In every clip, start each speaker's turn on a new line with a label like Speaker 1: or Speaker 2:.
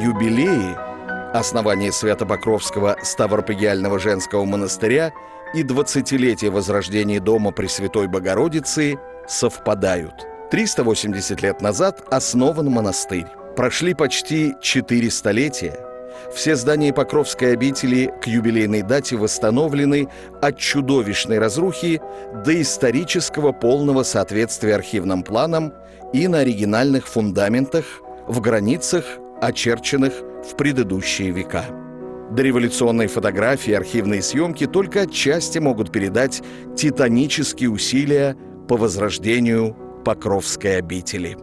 Speaker 1: юбилеи – основание Свято-Покровского Ставропигиального женского монастыря и 20-летие возрождения дома Пресвятой Богородицы – совпадают. 380 лет назад основан монастырь. Прошли почти 4 столетия. Все здания Покровской обители к юбилейной дате восстановлены от чудовищной разрухи до исторического полного соответствия архивным планам и на оригинальных фундаментах в границах, очерченных в предыдущие века. Дореволюционные фотографии и архивные съемки только отчасти могут передать титанические усилия по возрождению Покровской обители.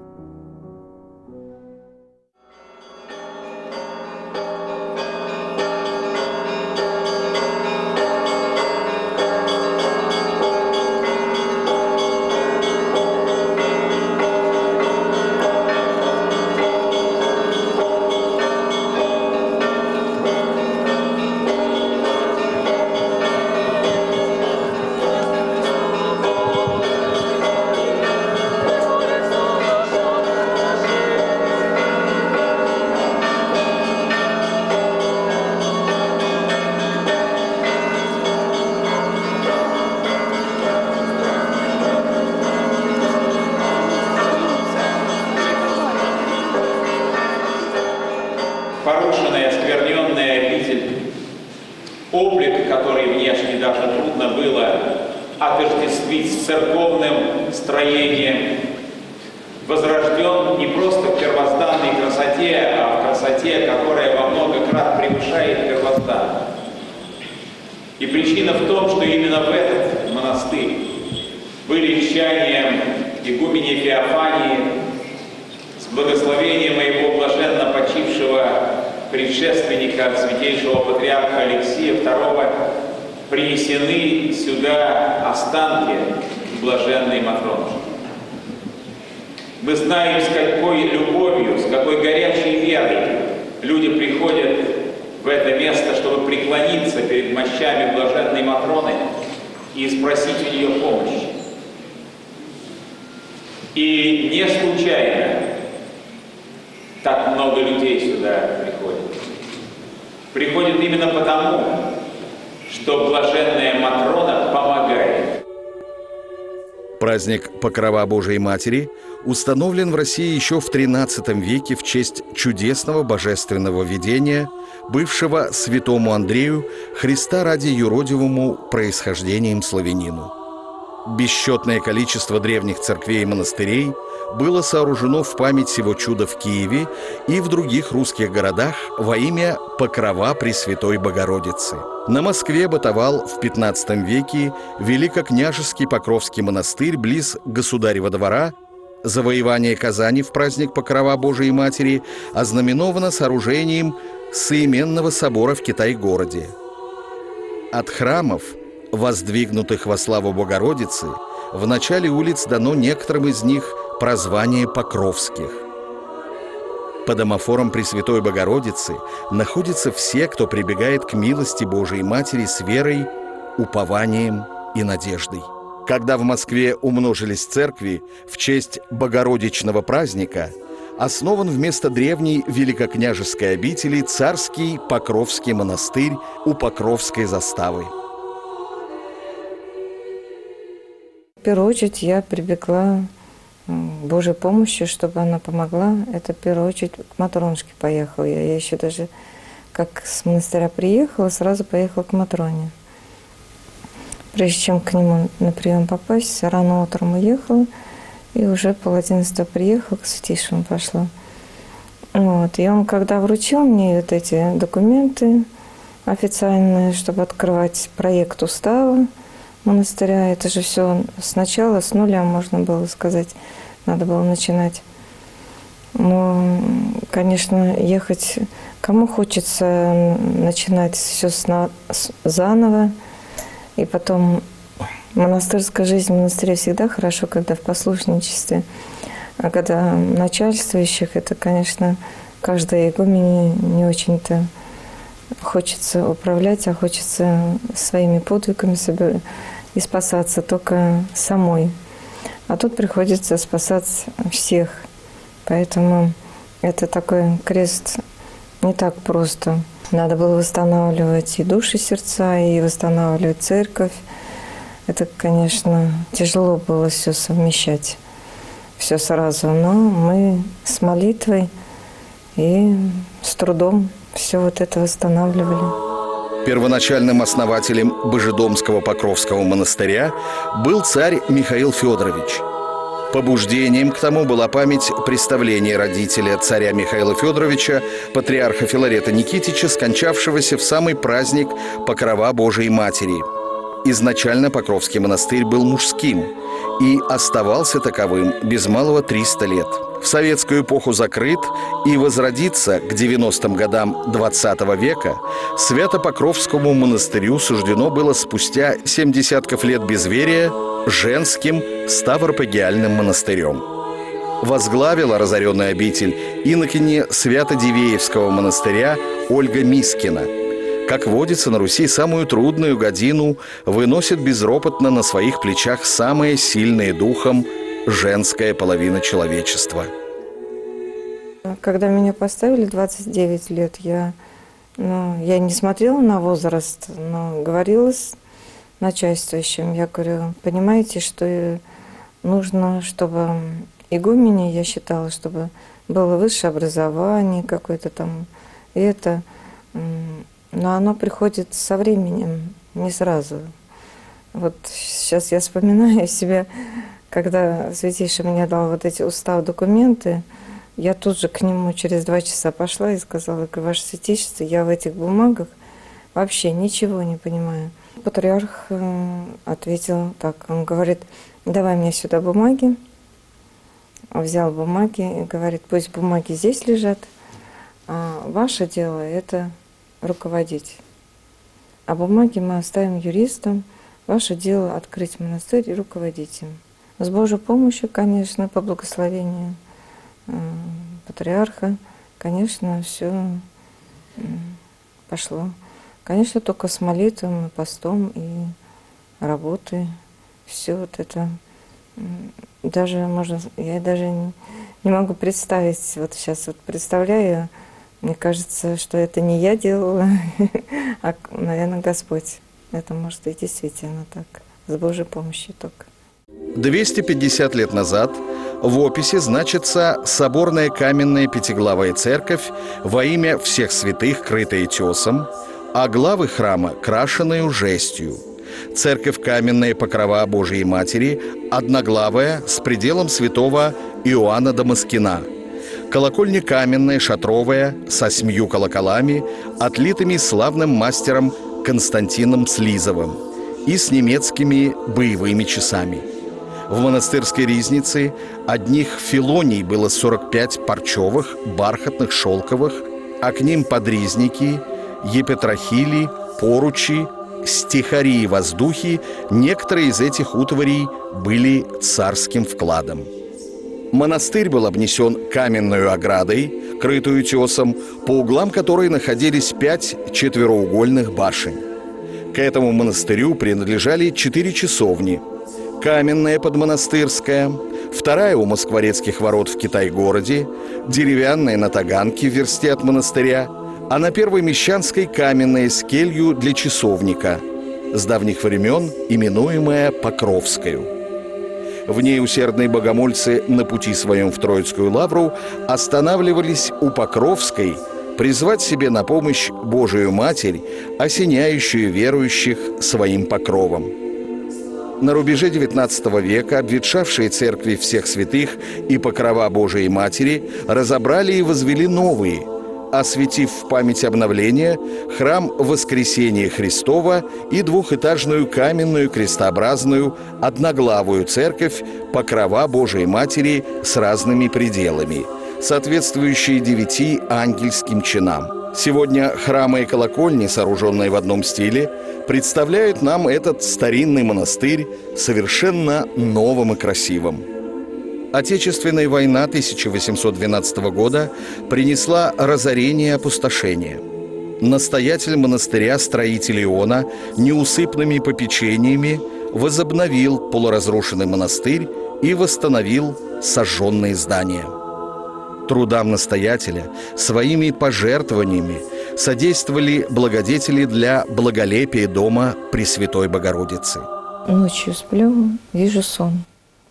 Speaker 2: Порушенная, оскверненная обитель, облик, который внешне даже трудно было отождествить с церковным строением, возрожден не просто в первозданной красоте, а в красоте, которая во много крат превышает первозданную. И причина в том, что именно в этот монастырь были чаянием игумени Феофании с благословением моего блаженно почившего предшественника святейшего патриарха Алексия II принесены сюда останки блаженной Матроны. Мы знаем, с какой любовью, с какой горячей верой люди приходят в это место, чтобы преклониться перед мощами блаженной Матроны и спросить у нее помощи. И не случайно так много людей сюда приходит. Приходит именно потому, что блаженная Матрона помогает.
Speaker 1: Праздник Покрова Божией Матери установлен в России еще в XIII веке в честь чудесного божественного видения, бывшего святому Андрею Христа ради юродивому происхождением славянину. Бесчетное количество древних церквей и монастырей было сооружено в память сего чуда в Киеве и в других русских городах во имя Покрова Пресвятой Богородицы. На Москве бытовал в XV веке Великокняжеский Покровский монастырь близ Государева двора. Завоевание Казани в праздник Покрова Божией Матери ознаменовано сооружением соименного собора в Китай-городе. От храмов, воздвигнутых во славу Богородицы, в начале улиц дано некоторым из них прозвание Покровских. По домофорам Пресвятой Богородицы находятся все, кто прибегает к милости Божией Матери с верой, упованием и надеждой. Когда в Москве умножились церкви в честь Богородичного праздника, основан вместо древней великокняжеской обители царский Покровский монастырь у Покровской заставы.
Speaker 3: В первую очередь я прибегла к Божьей помощи, чтобы она помогла. Это в первую очередь к Матронушке поехала. Я еще даже как с монастыря приехала, сразу поехала к Матроне. Прежде чем к нему на прием попасть, рано утром уехала, и уже 10:30 приехала, к святейшему пошла. Вот. И он, когда вручил мне вот эти документы официальные, чтобы открывать проект устава монастыря, это же все сначала, с нуля, можно было сказать, надо было начинать. Но, конечно, ехать, кому хочется начинать все заново, и потом монастырская жизнь в монастыре всегда хорошо, когда в послушничестве, а когда начальствующих, это, конечно, каждой игумене не очень-то хочется управлять, а хочется своими подвигами и спасаться только самой. А тут приходится спасать всех. Поэтому это такой крест не так просто. Надо было восстанавливать и души, сердца, и восстанавливать церковь. Это, конечно, тяжело было все совмещать, все сразу. Но мы с молитвой и с трудом все вот это восстанавливали.
Speaker 1: Первоначальным основателем Божедомского Покровского монастыря был царь Михаил Федорович. Побуждением к тому была память представления родителя царя Михаила Федоровича, патриарха Филарета Никитича, скончавшегося в самый праздник Покрова Божией Матери. Изначально Покровский монастырь был мужским и оставался таковым без малого 300 лет. В советскую эпоху закрыт и возродиться к 90-м годам 20 века Свято-Покровскому монастырю суждено было спустя 70 лет безверия женским Ставропагиальным монастырем. Возглавила разоренную обитель инокиня Свято-Дивеевского монастыря Ольга Мискина. Как водится, на Руси самую трудную годину выносит безропотно на своих плечах самая сильная духом женская половина человечества.
Speaker 3: Когда меня поставили 29 лет, я не смотрела на возраст, но говорила с начальствующим. Я говорю, понимаете, что нужно, чтобы игумене, я считала, чтобы было высшее образование какое-то там, и это... Но оно приходит со временем, не сразу. Вот сейчас я вспоминаю себя, когда Святейший мне дал вот эти устав, документы, я тут же к нему через 2 часа пошла и сказала, Ваше Святейшество, я в этих бумагах вообще ничего не понимаю. Патриарх ответил так, он говорит, давай мне сюда бумаги. Взял бумаги и говорит, пусть бумаги здесь лежат, а ваше дело это руководить. А бумаги мы оставим юристам. Ваше дело открыть монастырь и руководить им. С Божьей помощью, конечно, по благословению патриарха, конечно, все пошло. Конечно, только с молитвой, и постом, и работой. Все вот это. Я даже не могу представить, вот сейчас вот представляю, мне кажется, что это не я делала, а, наверное, Господь. Это может и действительно так, с Божьей помощью только.
Speaker 1: 250 лет назад в описи значится соборная каменная пятиглавая церковь во имя всех святых, крытая тесом, а главы храма крашенную жестью. Церковь каменная Покрова Божией Матери, одноглавая, с пределом святого Иоанна Дамаскина. Колокольня каменная, шатровая, со 7 колоколами, отлитыми славным мастером Константином Слизовым и с немецкими боевыми часами. В монастырской ризнице одних филоний было 45 парчевых, бархатных, шелковых, а к ним подризники, епитрахили, поручи, стихари и воздухи. Некоторые из этих утварей были царским вкладом. Монастырь был обнесен каменной оградой, крытую тесом, по углам которой находились 5 четвероугольных башен. К этому монастырю принадлежали 4 часовни. Каменная подмонастырская, 2 у Москворецких ворот в Китай-городе, деревянная на Таганке в версте от монастыря, а на Первой Мещанской каменная с келью для часовника, с давних времен именуемая Покровскою. В ней усердные богомольцы на пути своем в Троицкую лавру останавливались у Покровской призвать себе на помощь Божию Матерь, осеняющую верующих своим покровом. На рубеже XIX века обветшавшие церкви всех святых и Покрова Божией Матери разобрали и возвели новые, осветив в память обновления храм Воскресения Христова и двухэтажную каменную крестообразную одноглавую церковь Покрова Божией Матери с разными пределами, соответствующие 9 ангельским чинам. Сегодня храмы и колокольни, сооруженные в одном стиле, представляют нам этот старинный монастырь совершенно новым и красивым. Отечественная война 1812 года принесла разорение и опустошение. Настоятель монастыря, строитель Иона, неусыпными попечениями возобновил полуразрушенный монастырь и восстановил сожженные здания. Трудам настоятеля своими пожертвованиями содействовали благодетели для благолепия дома Пресвятой Богородицы.
Speaker 3: Ночью сплю, вижу сон.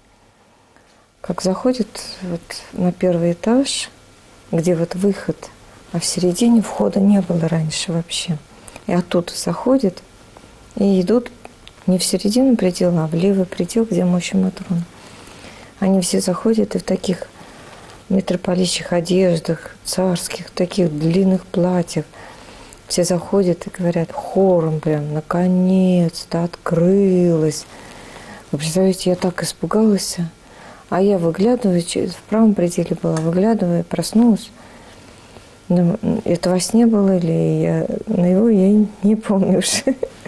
Speaker 3: Как заходит вот на первый этаж, где вот выход, а в середине входа не было раньше вообще. И оттуда заходит, и идут не в середину предела, а в левый предел, где мощи Матрона. Они все заходят и в таких митрополитчих одеждах, царских, таких длинных платьях. Все заходят и говорят хором прям: наконец-то открылось. Вы представляете, я так испугалась. А я выглядываю, в правом пределе была, выглядываю, проснулась. Это во сне было или я наяву, я не помню уже.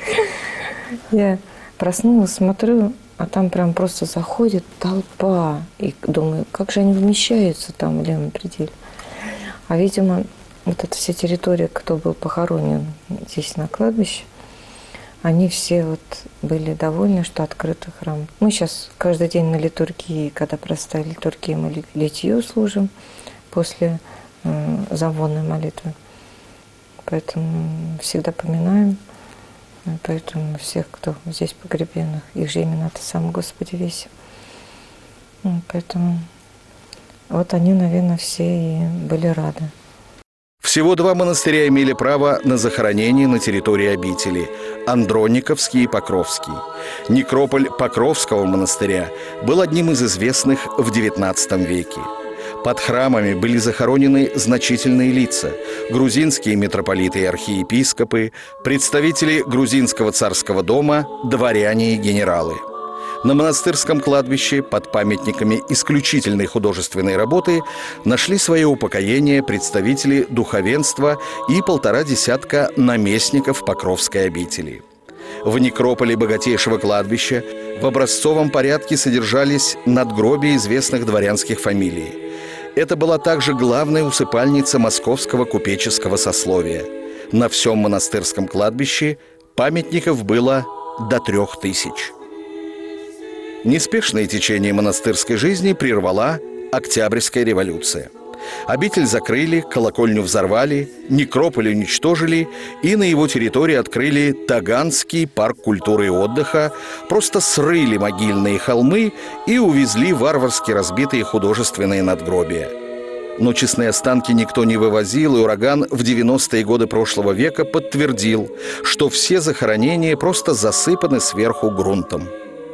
Speaker 3: Я проснулась, смотрю, а там прям просто заходит толпа. И думаю, как же они вмещаются там в левом пределе. А, видимо, вот эта вся территория, кто был похоронен здесь на кладбище, они все вот были довольны, что открытый храм. Мы сейчас каждый день на литургии, когда простая литургия, мы литью служим после завонной молитвы. Поэтому всегда поминаем. Поэтому всех, кто здесь погребенных, их же имена-то сам Господи весим. Поэтому вот они, наверное, все и были рады.
Speaker 1: Всего 2 монастыря имели право на захоронение на территории обители – Андрониковский и Покровский. Некрополь Покровского монастыря был одним из известных в XIX веке. Под храмами были захоронены значительные лица – грузинские митрополиты и архиепископы, представители грузинского царского дома, дворяне и генералы. На монастырском кладбище под памятниками исключительной художественной работы нашли свое упокоение представители духовенства и 1,5 десятка наместников Покровской обители. В некрополе богатейшего кладбища в образцовом порядке содержались надгробия известных дворянских фамилий. Это была также главная усыпальница московского купеческого сословия. На всем монастырском кладбище памятников было до 3000. Неспешное течение монастырской жизни прервала Октябрьская революция. Обитель закрыли, колокольню взорвали, некрополь уничтожили и на его территории открыли Таганский парк культуры и отдыха, просто срыли могильные холмы и увезли варварски разбитые художественные надгробия. Но честные останки никто не вывозил, и ураган в 90-е годы прошлого века подтвердил, что все захоронения просто засыпаны сверху грунтом.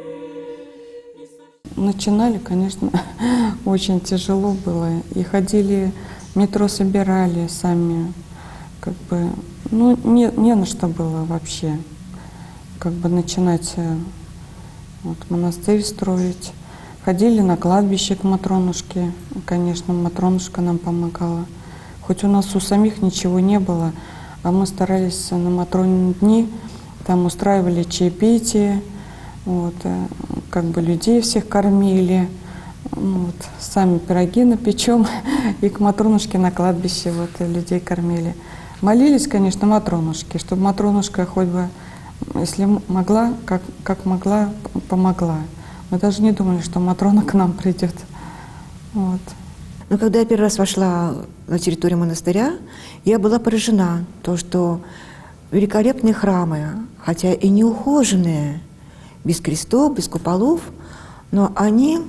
Speaker 4: Начинали, конечно, очень тяжело было. И ходили, метро собирали сами. Как бы, ну, не на что было вообще. Как бы начинать вот, монастырь строить. Ходили на кладбище к Матронушке. Конечно, Матронушка нам помогала. Хоть у нас у самих ничего не было, а мы старались на Матронины дни, там устраивали чаепитие. Вот, как бы людей всех кормили, вот, сами пироги напечем, и к Матронушке на кладбище вот, людей кормили. Молились, конечно, Матронушке, чтобы Матронушка хоть бы, если могла, как могла, помогла. Мы даже не думали, что Матрона к нам придет. Вот.
Speaker 5: Но когда я первый раз вошла на территорию монастыря, я была поражена, то, что великолепные храмы, хотя и неухоженные, без крестов, без куполов, но от них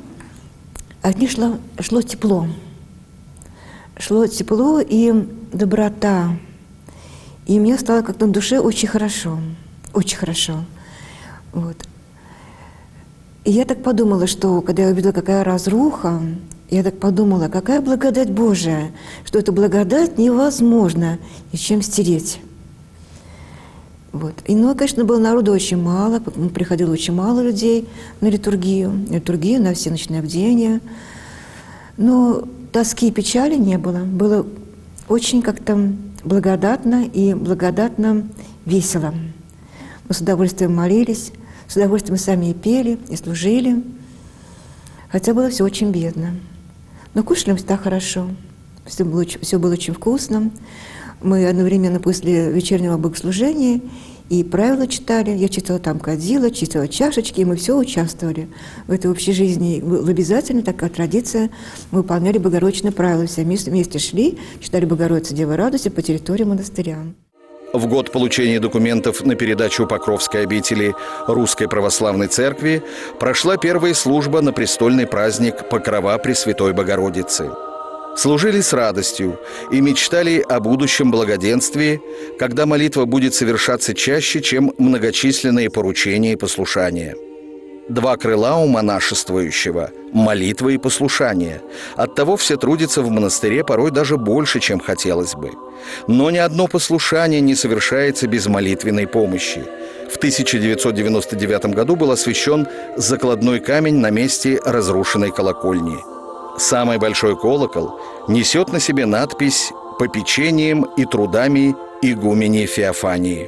Speaker 5: шло тепло. Шло тепло и доброта. И мне стало как-то на душе очень хорошо. Очень хорошо. Вот. И я так подумала, что когда я увидела, какая разруха, я так подумала, какая благодать Божия, что эту благодать невозможно ничем стереть. Вот. И, ну, конечно, было народу очень мало, приходило очень мало людей на литургию, на все ночные бдения. Но тоски и печали не было. Было очень как-то благодатно и благодатно весело. Мы с удовольствием молились, с удовольствием сами и пели, и служили. Хотя было все очень бедно. Но кушали мы всегда хорошо. Все было очень вкусно. Мы одновременно после вечернего богослужения И правила читали, я читала там кадила, читала чашечки, и мы все участвовали в этой общей жизни. Была обязательно такая традиция, мы выполняли богородичные правила, все вместе шли, читали Богородицы Девы Радости по территории монастыря.
Speaker 1: В год получения документов на передачу Покровской обители Русской Православной Церкви прошла первая служба на престольный праздник Покрова Пресвятой Богородицы. Служили с радостью и мечтали о будущем благоденствии, когда молитва будет совершаться чаще, чем многочисленные поручения и послушания. Два крыла у монашествующего – молитва и послушание. Оттого все трудятся в монастыре порой даже больше, чем хотелось бы. Но ни одно послушание не совершается без молитвенной помощи. В 1999 году был освящен закладной камень на месте разрушенной колокольни. Самый большой колокол несет на себе надпись «Попечением и трудами игумени Феофании».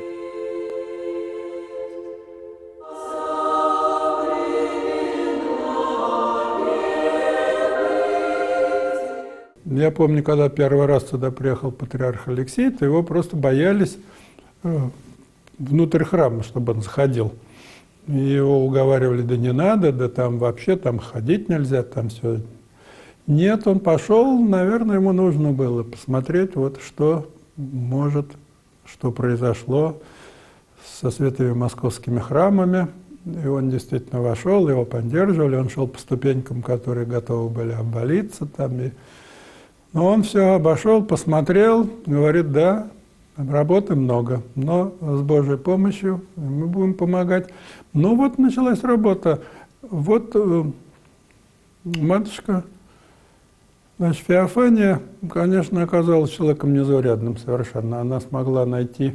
Speaker 6: Я помню, когда первый раз туда приехал патриарх Алексей, то его просто боялись внутрь храма, чтобы он заходил. И его уговаривали, да не надо, да там вообще там ходить нельзя, там все. Нет, он пошел, наверное, ему нужно было посмотреть, вот что может, что произошло со святыми московскими храмами. И он действительно вошел, его поддерживали, он шел по ступенькам, которые готовы были обвалиться там. Но он все обошел, посмотрел, говорит, да, работы много, но с Божьей помощью мы будем помогать. Ну вот началась работа. Вот матушка, значит, Феофания, конечно, оказалась человеком незаурядным совершенно. Она смогла найти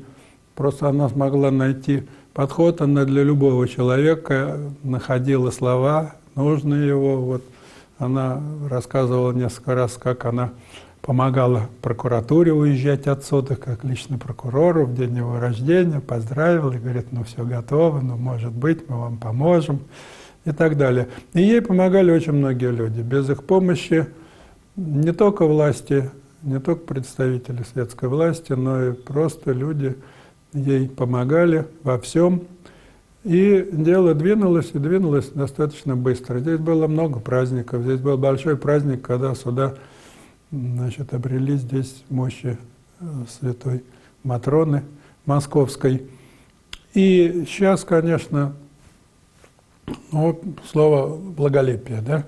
Speaker 6: подход, она для любого человека находила слова, нужные его. Вот она рассказывала несколько раз, как она помогала прокуратуре уезжать отсюда, как личный прокурор в день его рождения, поздравил и говорит, ну все готово, ну может быть, мы вам поможем и так далее. И ей помогали очень многие люди. Без их помощи не только власти, не только представители светской власти, но и просто люди ей помогали во всем. И дело двинулось, и двинулось достаточно быстро. Здесь было много праздников. Здесь был большой праздник, когда сюда, значит, обрели здесь мощи святой Матроны Московской. И сейчас, конечно, вот слово «благолепие», да?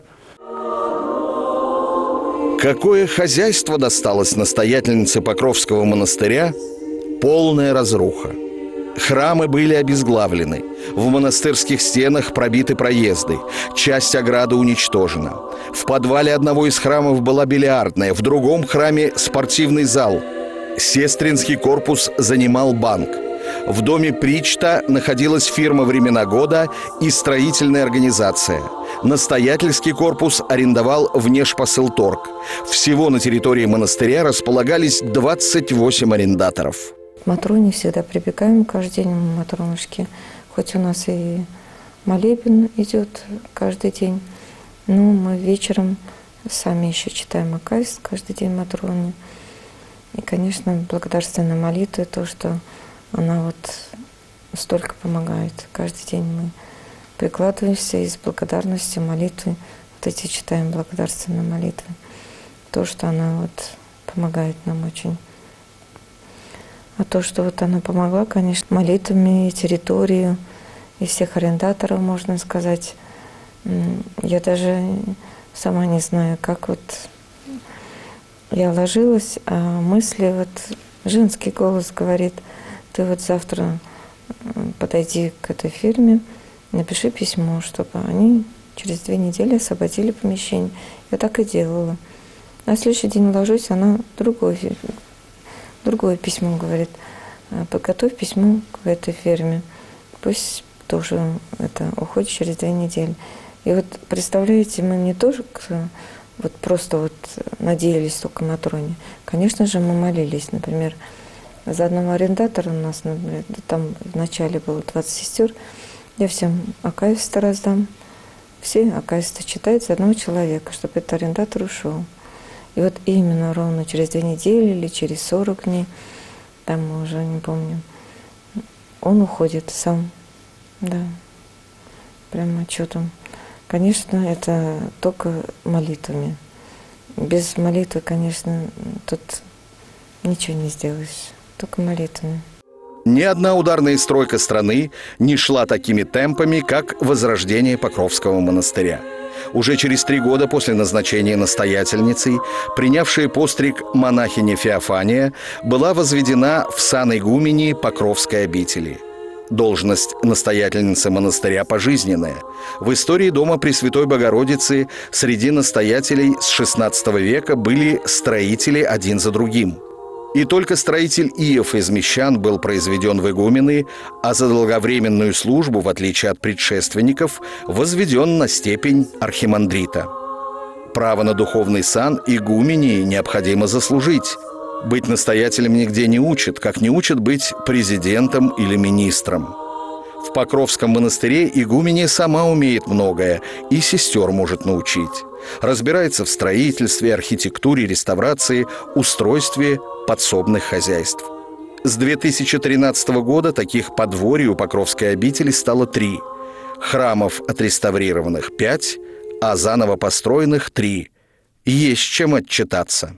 Speaker 1: Какое хозяйство досталось настоятельнице Покровского монастыря? Полная разруха. Храмы были обезглавлены, в монастырских стенах пробиты проезды, часть ограды уничтожена. В подвале одного из храмов была бильярдная, в другом храме спортивный зал. Сестринский корпус занимал банк. В доме Причта находилась фирма «Времена года» и строительная организация. Настоятельский корпус арендовал Внешпосылторг. Всего на территории монастыря располагались 28 арендаторов.
Speaker 3: К Матроне всегда прибегаем каждый день у Матронушки. Хоть у нас и молебен идет каждый день, но мы вечером сами еще читаем Акафист каждый день Матроне. И, конечно, благодарственная молитва, то, что она вот столько помогает. Каждый день мы прикладываемся и с благодарностью молитвы, вот эти читаем благодарственные молитвы. То, что она вот помогает нам очень. А то, что вот она помогла, конечно, молитвами, и территорию, и всех арендаторов, можно сказать. Я даже сама не знаю, как вот я ложилась, а мысли, вот женский голос говорит, ты вот завтра подойди к этой фирме, напиши письмо, чтобы они через 2 недели освободили помещение. Я так и делала. На следующий день ложусь, она другое письмо говорит, подготовь письмо к этой фирме, пусть тоже это уходит через 2 недели. И вот представляете, мы не тоже вот просто вот надеялись только на Матроне. Конечно же, мы молились, например, за одного арендатора у нас, например, там вначале было 20 сестер, я всем акафисты раздам, все акафисты читают за одного человека, чтобы этот арендатор ушел. И вот именно ровно через 2 недели или через 40 дней, там мы уже не помню, он уходит сам. Да. Прямо отчетом. Конечно, это только молитвами. Без молитвы, конечно, тут ничего не сделаешь. Только молитвами.
Speaker 1: Ни одна ударная стройка страны не шла такими темпами, как возрождение Покровского монастыря. Уже через 3 года после назначения настоятельницей, принявшая постриг монахиня Феофания, была возведена в сан игумени Покровской обители. Должность настоятельницы монастыря пожизненная. В истории дома Пресвятой Богородицы среди настоятелей с XVI века были строители один за другим. И только строитель Иов из Мещан был произведен в игумены, а за долговременную службу, в отличие от предшественников, возведен на степень архимандрита. Право на духовный сан игумении необходимо заслужить. Быть настоятелем нигде не учат, как не учат быть президентом или министром. В Покровском монастыре игуменья сама умеет многое и сестер может научить. Разбирается в строительстве, архитектуре, реставрации, устройстве подсобных хозяйств. С 2013 года таких подворий у Покровской обители стало 3. Храмов отреставрированных 5, а заново построенных 3. Есть чем отчитаться.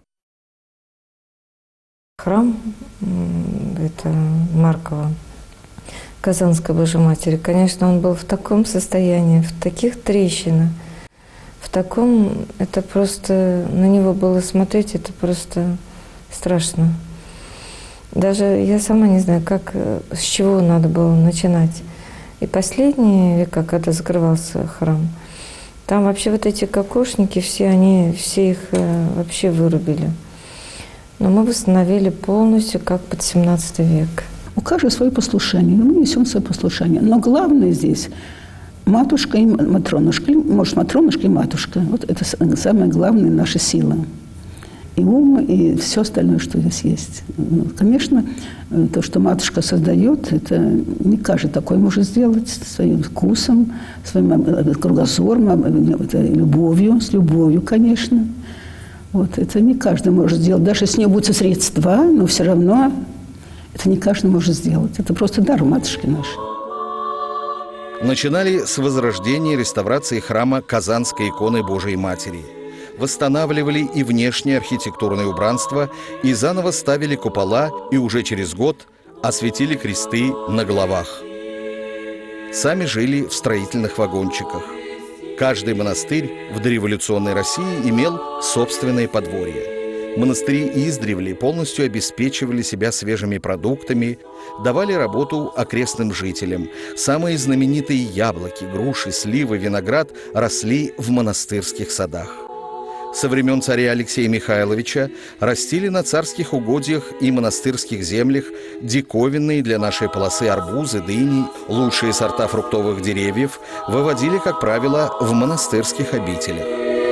Speaker 3: Храм, это Маркова, Казанской Божьей Матери, конечно, он был в таком состоянии, в таких трещинах, в таком, это просто, на него было смотреть, это просто страшно. Даже я сама не знаю, как, с чего надо было начинать. И последние века, когда закрывался храм, там вообще вот эти кокошники, все их вообще вырубили. Но мы восстановили полностью, как под 17 век.
Speaker 7: У каждого свое послушание, мы несем свое послушание. Но главное здесь матушка и матронушка, может, матронушка и матушка. Вот это самая главная наша сила. И ум, и все остальное, что здесь есть. Конечно, то, что матушка создает, это не каждый такой может сделать своим вкусом, своим кругозором, любовью, с любовью, конечно. Вот, это не каждый может сделать. Даже если у него будут средства, но все равно это не каждый может сделать. Это просто дар матушки нашей.
Speaker 1: Начинали с возрождения и реставрации храма Казанской иконы Божией Матери. Восстанавливали и внешнее архитектурное убранство, и заново ставили купола, и уже через год осветили кресты на головах. Сами жили в строительных вагончиках. Каждый монастырь в дореволюционной России имел собственное подворье. Монастыри издревле полностью обеспечивали себя свежими продуктами, давали работу окрестным жителям. Самые знаменитые яблоки, груши, сливы, виноград росли в монастырских садах. Со времен царя Алексея Михайловича растили на царских угодьях и монастырских землях диковинные для нашей полосы арбузы, дыни, лучшие сорта фруктовых деревьев выводили, как правило, в монастырских обителях.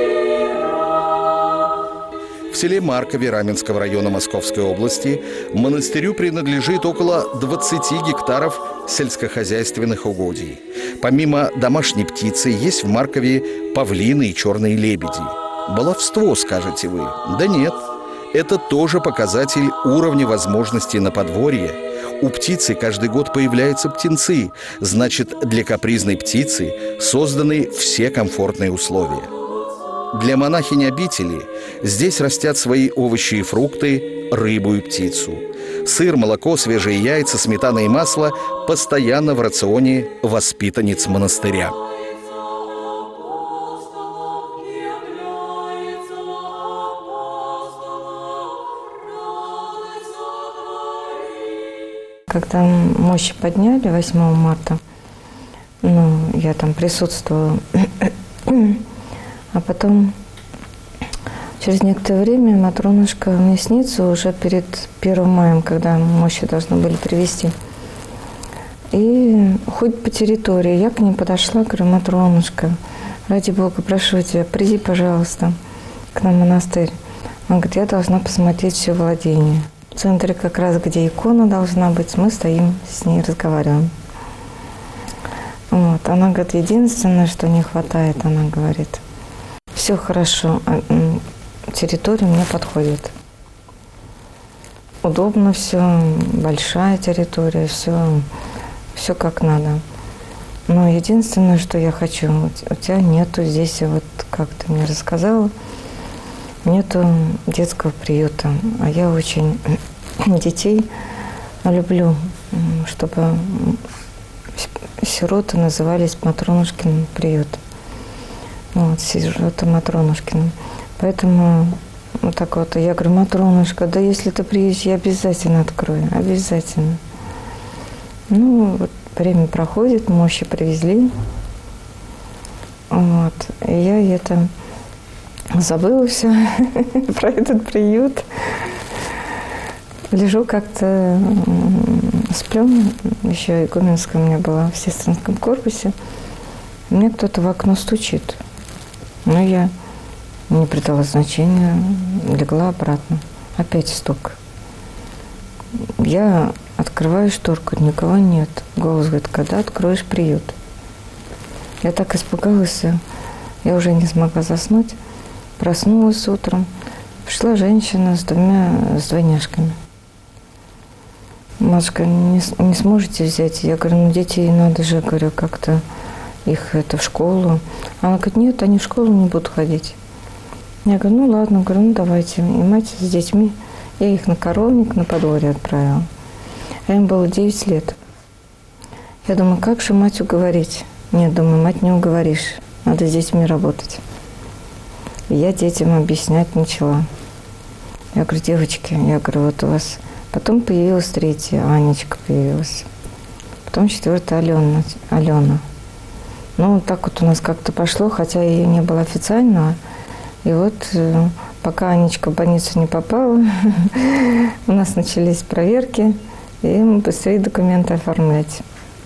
Speaker 1: В селе Маркове Раменского района Московской области монастырю принадлежит около 20 гектаров сельскохозяйственных угодий. Помимо домашней птицы есть в Маркове павлины и черные лебеди. Баловство, скажете вы? Да нет. Это тоже показатель уровня возможностей на подворье. У птицы каждый год появляются птенцы. Значит, для капризной птицы созданы все комфортные условия. Для монахинь обители здесь растят свои овощи и фрукты, рыбу и птицу. Сыр, молоко, свежие яйца, сметана и масло постоянно в рационе воспитанниц монастыря.
Speaker 3: Когда мощи подняли 8 марта, я там присутствовала, а потом через некоторое время Матронушка мне снится уже перед 1 маем, когда мощи должны были привезти. И ходит по территории. Я к ней подошла, говорю: Матронушка, ради Бога, прошу тебя, приди, пожалуйста, к нам в монастырь. Она говорит: я должна посмотреть все владение. В центре, как раз где икона должна быть, мы стоим с ней, разговариваем. Вот. Она говорит: единственное, что не хватает, она говорит, все хорошо, территория мне подходит. Удобно все, большая территория, все все как надо. Но единственное, что я хочу, у тебя нету здесь, вот как ты мне рассказала, нету детского приюта. А я очень детей люблю, чтобы сироты назывались Матронушкиным приютом. Вот, сирота Матронушкиным. Поэтому вот так вот, я говорю: Матронушка, да если ты приедешь, я обязательно открою, обязательно. Ну, вот время проходит, мощи привезли. Вот, и я это забыла все про этот приют. Лежу как-то, сплю, еще игуменская у меня была в сестринском корпусе. Мне кто-то в окно стучит. Но я не придала значения, легла обратно. Опять стук. Я открываю шторку, никого нет. Голос говорит: когда откроешь приют? Я так испугалась, я уже не смогла заснуть. Проснулась утром. Пришла женщина с двойняшками. Матушка, не сможете взять? Я говорю: ну детей надо же, говорю, как-то их в школу. Она говорит: нет, они в школу не будут ходить. Я говорю: ну ладно, говорю, ну давайте. И мать с детьми, я их на коровник, на подворье отправила. А им было 9 лет. Я думаю, как же мать уговорить? Нет, думаю, мать не уговоришь, надо с детьми работать. И я детям объяснять начала. Я говорю: девочки, я говорю, вот у вас... Потом появилась 3-я, Анечка появилась. Потом 4-я Алена. Ну, так вот у нас как-то пошло, хотя ее не было официально. И вот пока Анечка в больницу не попала, у нас начались проверки, и мы быстрее документы оформлять.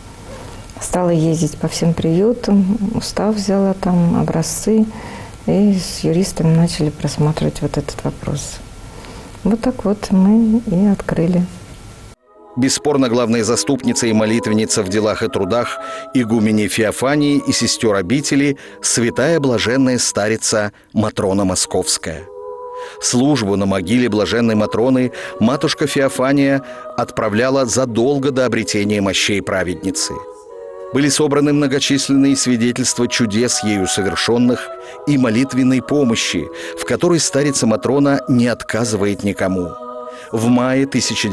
Speaker 3: Стала ездить по всем приютам, устав взяла там, образцы, и с юристами начали просматривать вот этот вопрос. Вот так вот мы и открыли.
Speaker 1: Бесспорно, главная заступница и молитвенница в делах и трудах игумени Феофании и сестер обители святая блаженная старица Матрона Московская. Службу на могиле блаженной Матроны матушка Феофания отправляла задолго до обретения мощей праведницы. Были собраны многочисленные свидетельства чудес ею совершенных и молитвенной помощи, в которой старица Матрона не отказывает никому. В мае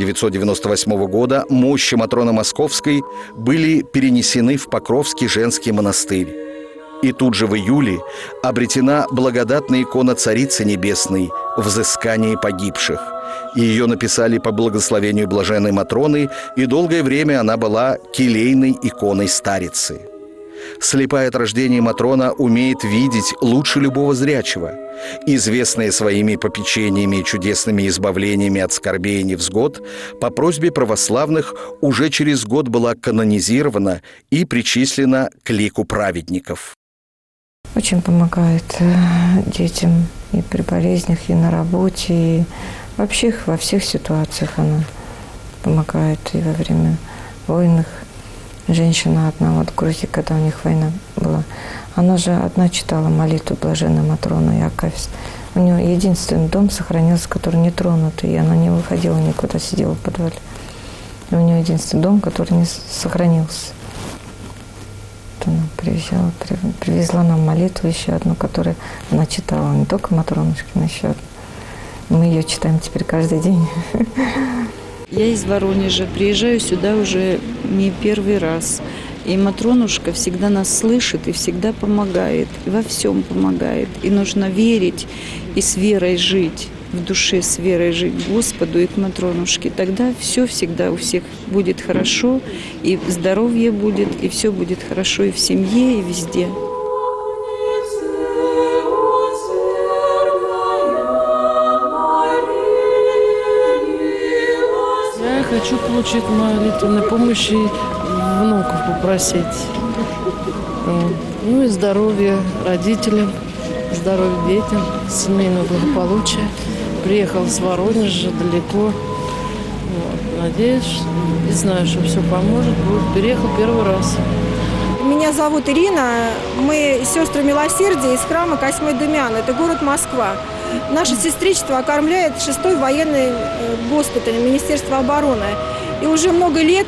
Speaker 1: 1998 года мощи Матроны Московской были перенесены в Покровский женский монастырь. И тут же в июле обретена благодатная икона Царицы Небесной «Взыскание погибших». Ее написали по благословению блаженной Матроны, и долгое время она была келейной иконой старицы. Слепая от рождения Матрона умеет видеть лучше любого зрячего. Известная своими попечениями и чудесными избавлениями от скорбей и невзгод, по просьбе православных уже через год была канонизирована и причислена к лику праведников.
Speaker 3: Очень помогает детям и при болезнях, и на работе, и вообще во всех ситуациях она помогает. И во время войн. Женщина одна, вот в Грузии, когда у них война была, она же одна читала молитву блаженной Матроны и Акафист. У нее единственный дом сохранился, который не тронутый, и она не выходила никуда, сидела в подвале. И у нее единственный дом, который не сохранился. Вот она привезла нам молитву еще одну, которую она читала, не только Матронушкина, еще одну. Мы ее читаем теперь каждый день.
Speaker 8: Я из Воронежа, приезжаю сюда уже не первый раз. И Матронушка всегда нас слышит и всегда помогает, и во всем помогает. И нужно верить и с верой жить, в душе с верой жить к Господу и к Матронушке. Тогда все всегда у всех будет хорошо, и здоровье будет, и все будет хорошо и в семье, и везде.
Speaker 9: Я хочу получить молитвенной помощи, внуков попросить. Ну и здоровья родителям, здоровья детям, семейного благополучия. Приехал с Воронежа далеко. Вот. Надеюсь, не знаю, что все поможет. Переехал первый раз.
Speaker 10: Меня зовут Ирина. Мы сестры Милосердия из храма Косьмы Дамиана. Это город Москва. Наше сестричество окормляет 6-й военный госпиталь Министерства обороны. И уже много лет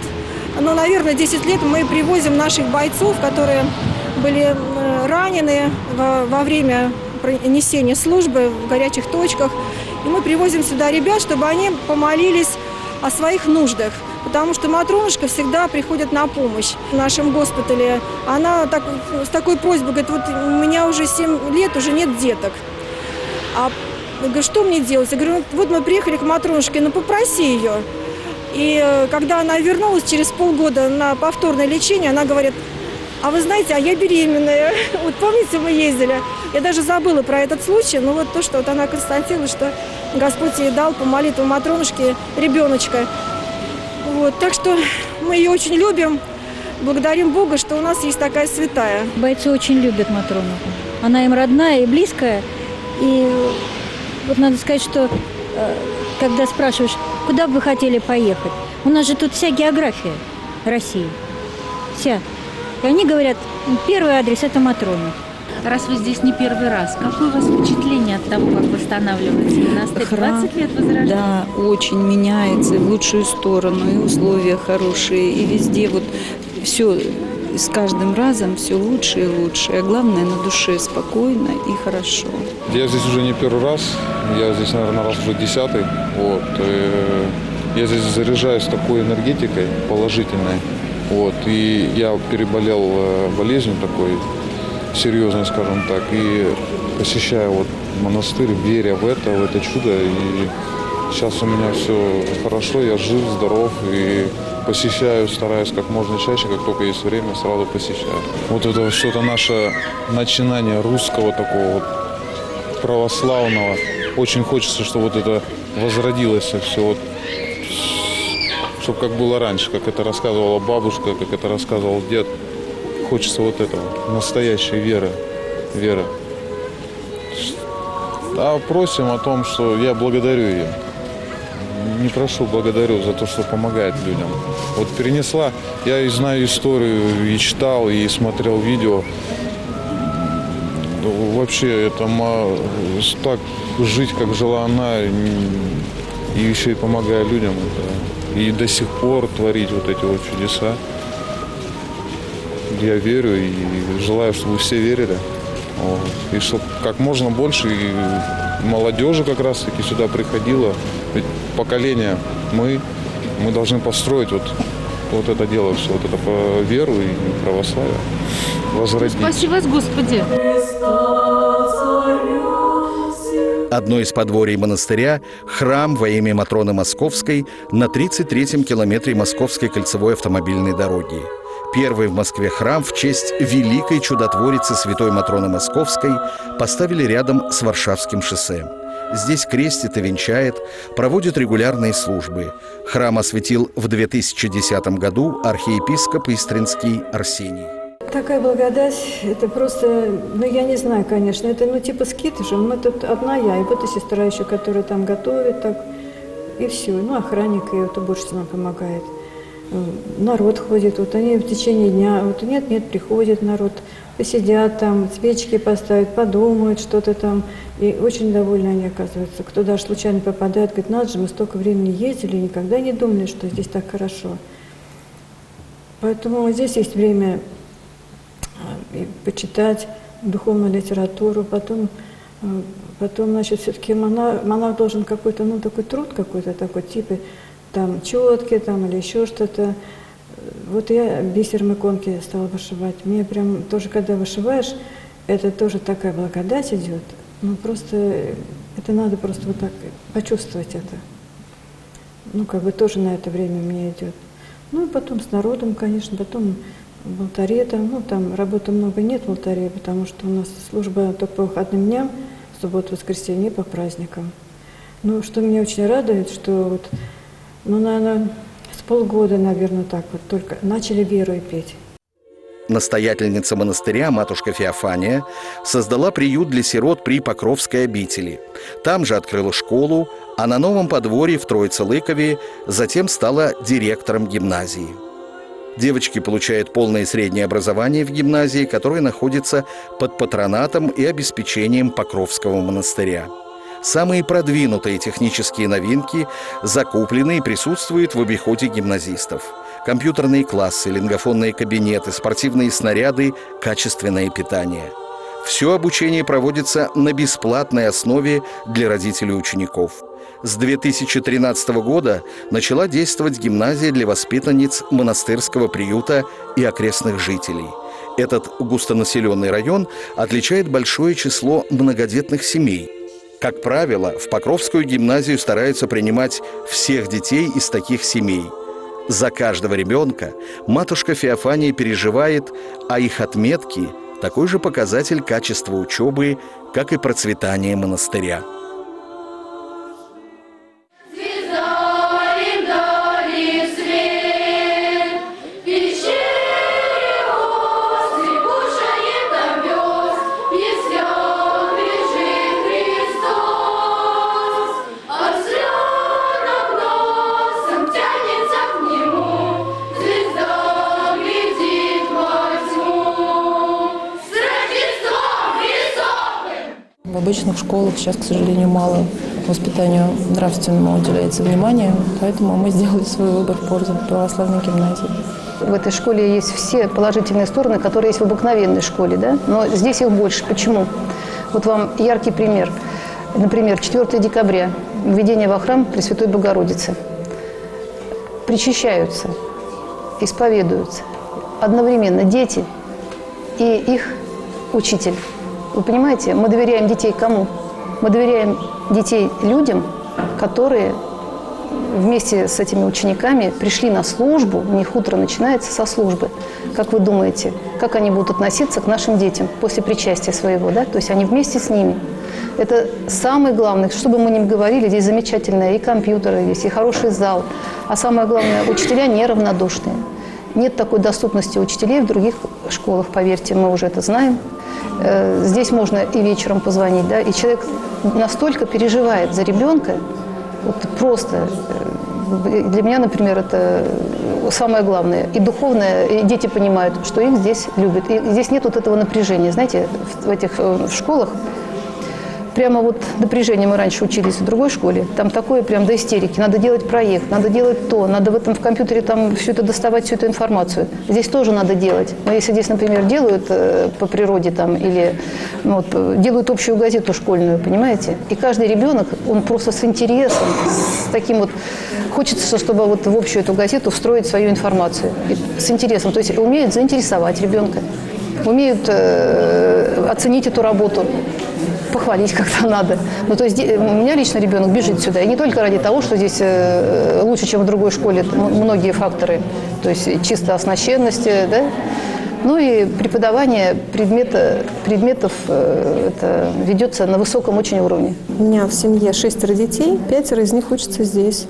Speaker 10: ну, наверное, 10 лет мы привозим наших бойцов, которые были ранены во время несения службы в горячих точках. И мы привозим сюда ребят, чтобы они помолились о своих нуждах. Потому что Матронушка всегда приходит на помощь в нашем госпитале. Она с такой просьбой говорит: вот у меня уже 7 лет, уже нет деток. А я говорю: что мне делать? Я говорю: вот мы приехали к Матронушке, ну попроси ее. И когда она вернулась через полгода на повторное лечение, она говорит: а вы знаете, а я беременная. Вот помните, мы ездили. Я даже забыла про этот случай, но вот то, что вот она констатировала, что Господь ей дал по молитвам Матронушки ребеночка. Вот, так что мы ее очень любим, благодарим Бога, что у нас есть такая святая.
Speaker 11: Бойцы очень любят Матронову. Она им родная и близкая. И вот надо сказать, что когда спрашиваешь, куда бы вы хотели поехать, у нас же тут вся география России. Вся. И они говорят, первый адрес – это Матронов.
Speaker 12: Раз вы здесь не первый раз, какое у вас впечатление от того, как восстанавливается монастырь? 20 лет возрождения?
Speaker 8: Да, очень меняется в лучшую сторону, и условия хорошие, и везде вот все с каждым разом все лучше и лучше. А главное, на душе спокойно и хорошо.
Speaker 13: Я здесь уже не первый раз, я здесь, наверное, раз уже 10-й. Вот. Я здесь заряжаюсь такой энергетикой положительной. Вот. И я переболел болезнью такой серьезной, скажем так, и посещаю вот монастырь, веря в это чудо. И сейчас у меня все хорошо, я жив, здоров и посещаю, стараюсь как можно чаще, как только есть время, сразу посещаю. Вот это что-то наше начинание русского такого вот православного. Очень хочется, чтобы вот это возродилось все, вот, чтобы как было раньше, как это рассказывала бабушка, как это рассказывал дед. Хочется вот этого, настоящей веры. А просим о том, что я благодарю ее. Не прошу, благодарю за то, что помогает людям. Вот перенесла, я и знаю историю, и читал, и смотрел видео. Вообще, это так жить, как жила она, и еще и помогая людям. И до сих пор творить вот эти вот чудеса. Я верю и желаю, чтобы все верили. Вот. И чтобы как можно больше и молодежи как раз-таки сюда приходило. Ведь поколение мы должны построить вот это дело, все, вот это по веру и православие. Возродить.
Speaker 12: Спаси вас, Господи!
Speaker 1: Одно из подворий монастыря – храм во имя Матроны Московской на 33-м километре Московской кольцевой автомобильной дороги. Первый в Москве храм в честь великой чудотворицы святой Матроны Московской поставили рядом с Варшавским шоссе. Здесь крестит и венчает, проводит регулярные службы. Храм осветил в 2010 году архиепископ Истринский Арсений.
Speaker 14: Такая благодать, это просто, я не знаю, конечно, это типа скит же. Мы тут одна я, и вот и сестра еще, которая там готовит, так, и все. Охранник, и вот уборщица нам помогает. Народ ходит, вот они в течение дня, вот нет, приходит народ, посидят там, свечки поставят, подумают что-то там, и очень довольны они оказываются. Кто даже случайно попадает, говорит, надо же, мы столько времени ездили, и никогда не думали, что здесь так хорошо. Поэтому здесь есть время и почитать духовную литературу, потом значит, все-таки монах должен какой-то, такой труд какой-то такой, типа, там четки там или еще что-то. Вот я бисером иконки стала вышивать. Мне прям тоже, когда вышиваешь, это тоже такая благодать идет. Просто это надо просто вот так почувствовать это. Как бы тоже на это время мне идет. Потом с народом, конечно, потом в алтаре там, там работы много нет в алтаре, потому что у нас служба только по выходным дням, в субботу, воскресенье, по праздникам. Что меня очень радует, что вот наверное, с полгода, наверное, так вот только начали веру петь.
Speaker 1: Настоятельница монастыря, матушка Феофания, создала приют для сирот при Покровской обители. Там же открыла школу, а на новом подворье в Троице-Лыкове затем стала директором гимназии. Девочки получают полное среднее образование в гимназии, которая находится под патронатом и обеспечением Покровского монастыря. Самые продвинутые технические новинки закуплены и присутствуют в обиходе гимназистов. Компьютерные классы, лингофонные кабинеты, спортивные снаряды, качественное питание. Все обучение проводится на бесплатной основе для родителей учеников. С 2013 года начала действовать гимназия для воспитанниц монастырского приюта и окрестных жителей. Этот густонаселенный район отличает большое число многодетных семей. Как правило, в Покровскую гимназию стараются принимать всех детей из таких семей. За каждого ребенка матушка Феофания переживает, а их отметки – такой же показатель качества учебы, как и процветания монастыря.
Speaker 15: В обычных школах сейчас, к сожалению, мало воспитанию нравственному уделяется внимания, поэтому мы сделали свой выбор в пользу православной гимназии.
Speaker 16: В этой школе есть все положительные стороны, которые есть в обыкновенной школе, да? Но здесь их больше. Почему? Вот вам яркий пример. Например, 4 декабря введение во храм Пресвятой Богородицы. Причащаются, исповедуются одновременно дети и их учитель. Вы понимаете, мы доверяем детей кому? Мы доверяем детей людям, которые вместе с этими учениками пришли на службу. У них утро начинается со службы. Как вы думаете, как они будут относиться к нашим детям после причастия своего, да? То есть они вместе с ними. Это самое главное, что бы мы ни говорили, здесь замечательные и компьютеры есть, и хороший зал. А самое главное, учителя неравнодушные. Нет такой доступности учителей в других школах, поверьте, мы уже это знаем. Здесь можно и вечером позвонить, да, и человек настолько переживает за ребенка, вот просто для меня, например, это самое главное. И духовное, и дети понимают, что их здесь любят. И здесь нет вот этого напряжения. Знаете, в этих школах прямо вот напряжение. Мы раньше учились в другой школе, там такое прям до истерики. Надо делать проект, надо делать то, надо в этом в компьютере там все это доставать, всю эту информацию. Здесь тоже надо делать. Но если здесь, например, делают по природе там или вот, делают общую газету школьную, понимаете? И каждый ребенок, он просто с интересом, с таким вот, хочется, чтобы вот в общую эту газету встроить свою информацию. И с интересом, то есть умеют заинтересовать ребенка, умеют оценить эту работу, похвалить как-то надо. Ну, то есть у меня лично ребенок бежит сюда. И не только ради того, что здесь лучше, чем в другой школе, многие факторы. То есть чисто оснащенности, да? Ну и преподавание предметов это ведется на высоком очень уровне.
Speaker 14: У меня в семье 6 детей, 5 из них учатся здесь.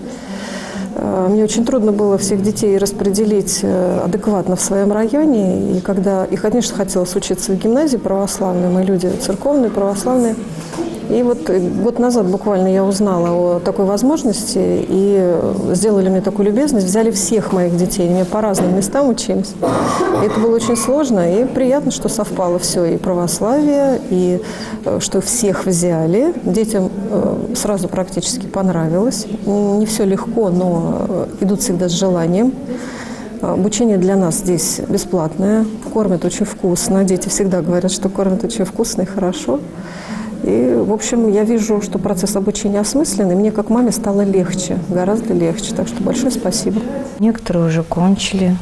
Speaker 14: Мне очень трудно было всех детей распределить адекватно в своем районе. И когда, и, конечно, хотелось учиться в гимназии православной, мы люди церковные, православные. И вот год назад буквально я узнала о такой возможности и сделали мне такую любезность, взяли всех моих детей, они по разным местам учились. И это было очень сложно и приятно, что совпало все, и православие, и что всех взяли. Детям сразу практически понравилось. Не все легко, но идут всегда с желанием. Обучение для нас здесь бесплатное, кормят очень вкусно. Дети всегда говорят, что кормят очень вкусно и хорошо. И, в общем, я вижу, что процесс обучения осмысленный. Мне, как маме, стало легче, гораздо легче. Так что большое спасибо.
Speaker 3: Некоторые уже кончили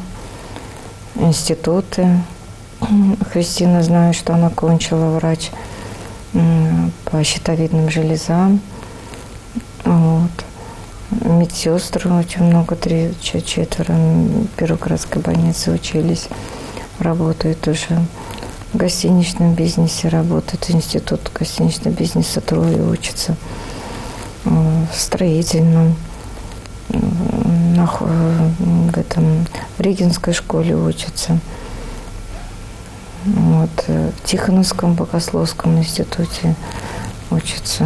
Speaker 3: институты. Христина, знаю, что она кончила врач по щитовидным железам. Вот. Медсестры очень много, 3-4 в Пироградской больнице учились, работают уже. В гостиничном бизнесе работает, институт гостиничного бизнеса трое учатся, в строительном, в Регинской школе учатся, вот, в Тихоновском богословском институте учатся,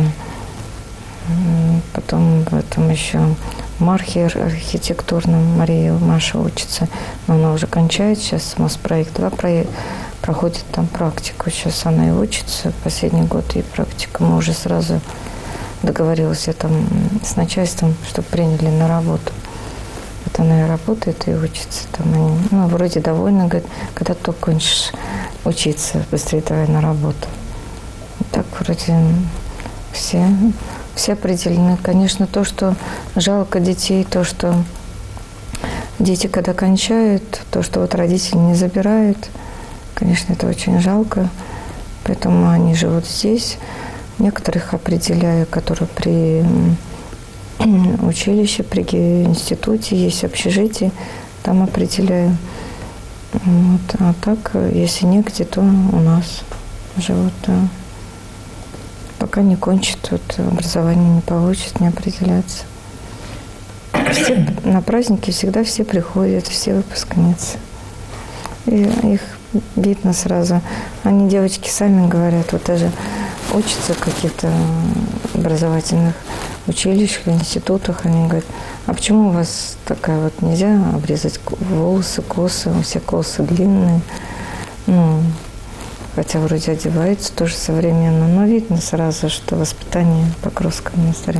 Speaker 3: потом в этом еще в Мархе архитектурном Маша учится, но она уже кончает сейчас, Моспроект 2 проходит там практику. Сейчас она и учится, последний год и практика. Мы уже сразу договорились там с начальством, чтобы приняли на работу. Вот она и работает, и учится. Там они, ну, вроде довольна, говорит, когда ты кончишь учиться, быстрее давай на работу. Так вроде все определены. Конечно, то, что жалко детей, то, что дети, когда кончают, то, что вот родители не забирают, конечно, это очень жалко. Поэтому они живут здесь. Некоторых определяю, которые при училище, при институте, есть общежитие, там определяю. Вот. А так, если негде, то у нас живут. Да. Пока не кончат, вот, образование не получат, не определяться. Все на праздники всегда все приходят, все выпускницы. И их видно сразу. Они, девочки, сами говорят, вот даже учатся в каких-то образовательных училищах, институтах. Они говорят, а почему у вас такая вот нельзя обрезать волосы, косы, все косы длинные? Ну, хотя вроде одеваются тоже современно, но видно сразу, что воспитание Покровского монастыря.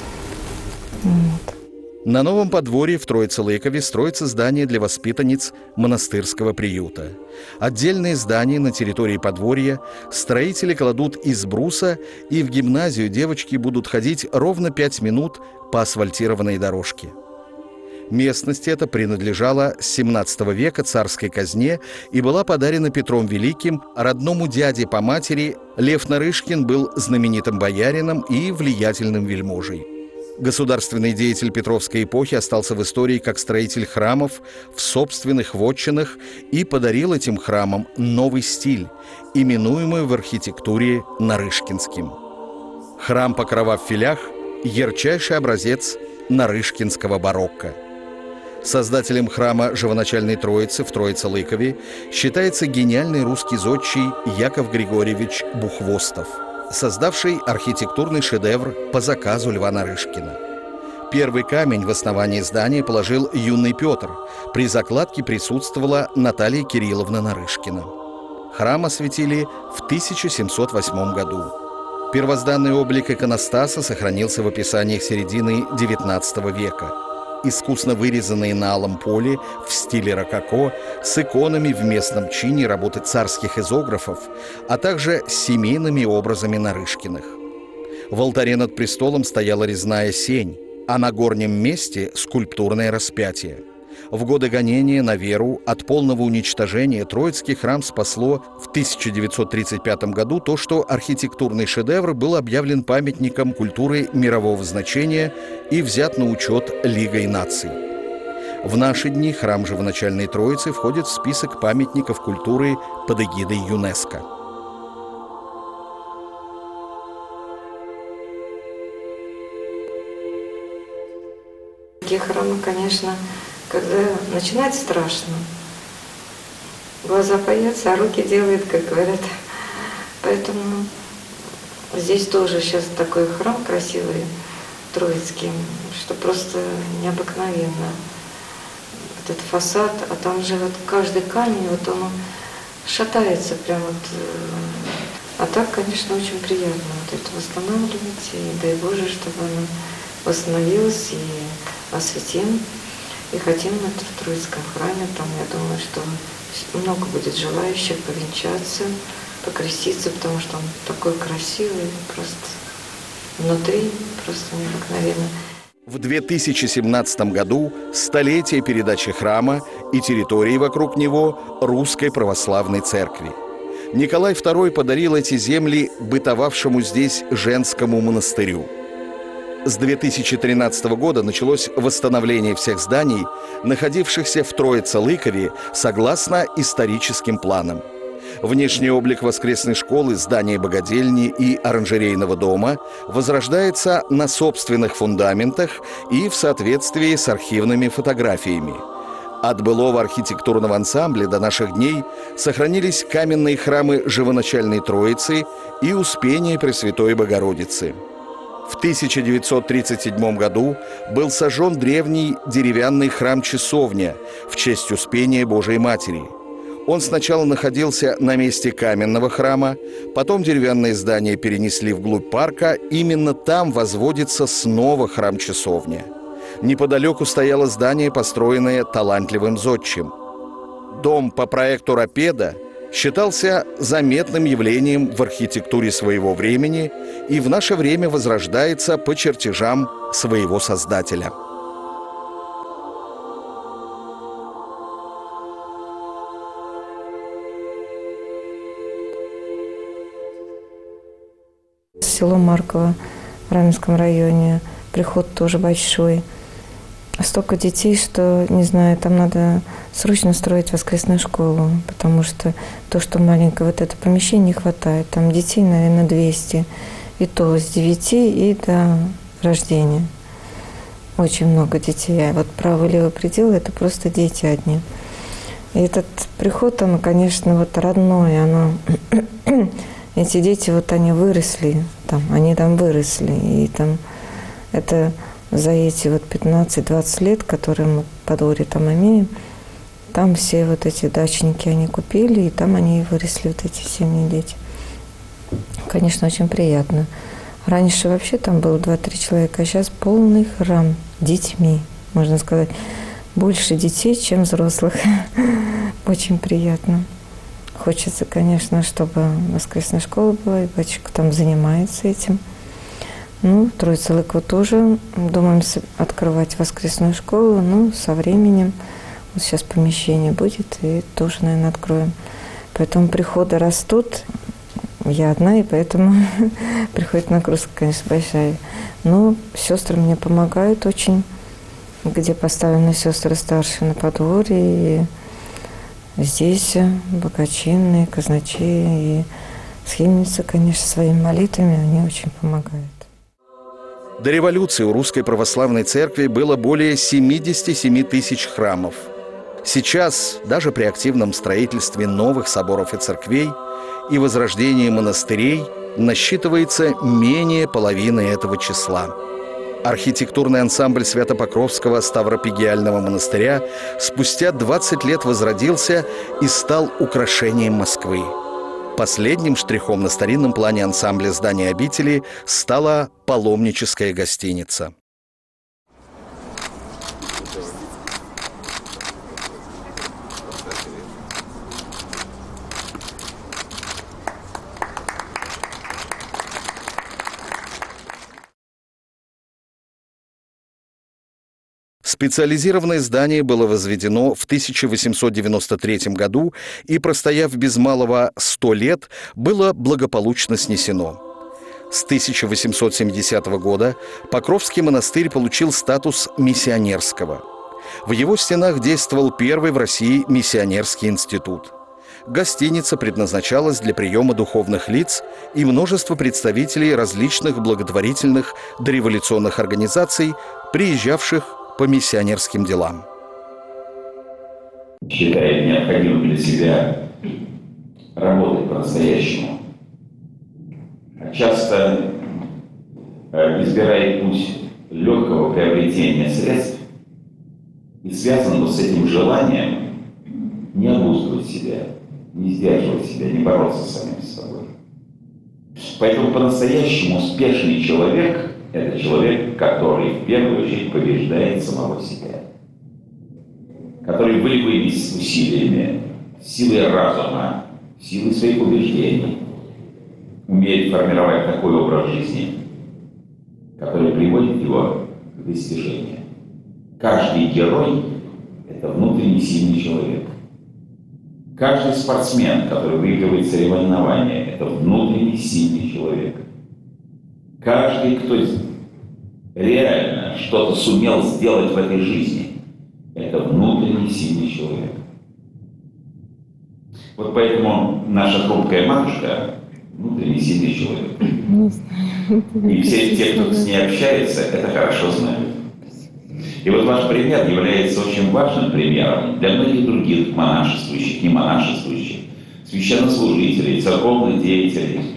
Speaker 3: Вот.
Speaker 1: На новом подворье в Троице-Лыкове строится здание для воспитанниц монастырского приюта. Отдельные здания на территории подворья строители кладут из бруса, и в гимназию девочки будут ходить ровно 5 минут по асфальтированной дорожке. Местность эта принадлежала с 17 века царской казне и была подарена Петром Великим родному дяде по матери. Лев Нарышкин был знаменитым боярином и влиятельным вельможей. Государственный деятель Петровской эпохи остался в истории как строитель храмов в собственных вотчинах и подарил этим храмам новый стиль, именуемый в архитектуре Нарышкинским. Храм Покрова в Филях – ярчайший образец нарышкинского барокко. Создателем храма Живоначальной Троицы в Троице-Лыкове считается гениальный русский зодчий Яков Григорьевич Бухвостов, создавший архитектурный шедевр по заказу Льва Нарышкина. Первый камень в основании здания положил юный Петр. При закладке присутствовала Наталья Кирилловна Нарышкина. Храм осветили в 1708 году. Первозданный облик иконостаса сохранился в описаниях середины XIX века. Искусно вырезанные на алом поле в стиле рококо с иконами в местном чине работы царских изографов, а также с семейными образами Нарышкиных. В алтаре над престолом стояла резная сень, а на горнем месте скульптурное распятие. В годы гонения на веру от полного уничтожения Троицкий храм спасло в 1935 году то, что архитектурный шедевр был объявлен памятником культуры мирового значения и взят на учет Лигой наций. В наши дни храм Живоначальной Троицы входит в список памятников культуры под эгидой ЮНЕСКО.
Speaker 3: Такие храмы, конечно, когда начинать страшно. Глаза боятся, а руки делают, как говорят. Поэтому здесь тоже сейчас такой храм красивый, Троицкий, что просто необыкновенно. Вот этот фасад, а там же вот каждый камень, вот он шатается прям вот. А так, конечно, очень приятно вот это восстанавливать. И дай Боже, чтобы оно восстановилось и осветим. И хотим это в Троицком храме, там, я думаю, что много будет желающих повенчаться, покреститься, потому что он такой красивый, просто внутри, просто необыкновенно.
Speaker 1: В 2017 году столетие передачи храма и территории вокруг него Русской Православной Церкви. Николай II подарил эти земли бытовавшему здесь женскому монастырю. С 2013 года началось восстановление всех зданий, находившихся в Троице-Лыкове, согласно историческим планам. Внешний облик воскресной школы, здания богадельни и оранжерейного дома возрождается на собственных фундаментах и в соответствии с архивными фотографиями. От былого архитектурного ансамбля до наших дней сохранились каменные храмы Живоначальной Троицы и Успения Пресвятой Богородицы. В 1937 году был сожжен древний деревянный храм-часовня в честь Успения Божией Матери. Он сначала находился на месте каменного храма, потом деревянное здание перенесли вглубь парка, именно там возводится снова храм-часовня. Неподалеку стояло здание, построенное талантливым зодчим. Дом по проекту Рапеда считался заметным явлением в архитектуре своего времени и в наше время возрождается по чертежам своего создателя.
Speaker 3: Село Марково в Раменском районе, приход тоже большой. Столько детей, что, не знаю, там надо срочно строить воскресную школу, потому что то, что маленькое вот это помещение, не хватает. Там детей, наверное, 200, и то с 9 и до рождения. Очень много детей. А вот правый и левый предел – это просто дети одни. И этот приход, он, конечно, вот родной, оно... Эти дети, вот они выросли, они там выросли, и там это за эти вот 15-20 лет, которые мы по дворе там имеем, там все вот эти дачники они купили, и там они и выросли, вот эти семьи дети. Конечно, очень приятно. Раньше вообще там было 2-3 человека, а сейчас полный храм детьми, можно сказать. Больше детей, чем взрослых. Очень приятно. Хочется, конечно, чтобы воскресная школа была, и батюшка там занимается этим. Ну, Троица Лыкова тоже думаем открывать воскресную школу, но со временем, вот сейчас помещение будет, и тоже, наверное, откроем. Поэтому приходы растут, я одна, и поэтому приходит нагрузка, конечно, большая. Но сестры мне помогают очень, где поставлены сестры старшие на подворье, и здесь Богачинные, казначи и схимницы, конечно, своими молитвами, они очень помогают.
Speaker 1: До революции у Русской Православной Церкви было более 77 тысяч храмов. Сейчас, даже при активном строительстве новых соборов и церквей и возрождении монастырей, насчитывается менее половины этого числа. Архитектурный ансамбль Свято-Покровского Ставропигиального монастыря спустя 20 лет возродился и стал украшением Москвы. Последним штрихом на старинном плане ансамбля здания обители стала паломническая гостиница. Специализированное здание было возведено в 1893 году и, простояв без малого 100 лет, было благополучно снесено. С 1870 года Покровский монастырь получил статус миссионерского. В его стенах действовал первый в России миссионерский институт. Гостиница предназначалась для приема духовных лиц, и множество представителей различных благотворительных дореволюционных организаций, приезжавших по миссионерским делам.
Speaker 17: Считает необходимым для себя работать по-настоящему. Часто избирает путь легкого приобретения средств и связанного с этим желанием не обуздывать себя, не сдерживать себя, не бороться с самим собой. Поэтому по-настоящему успешный человек – это человек, который в первую очередь побеждает самого себя, который волевыми усилиями, силой разума, силой своих убеждений умеет формировать такой образ жизни, который приводит его к достижению. Каждый герой – это внутренне сильный человек. Каждый спортсмен, который выигрывает соревнования, это внутренне сильный человек. Каждый, кто реально что-то сумел сделать в этой жизни, это внутренне сильный человек. Вот поэтому наша хрупкая матушка – внутренне сильный человек. И все те, кто с ней общается, это хорошо знают. И вот ваш пример является очень важным примером для многих других монашествующих, не монашествующих, священнослужителей, церковных деятелей.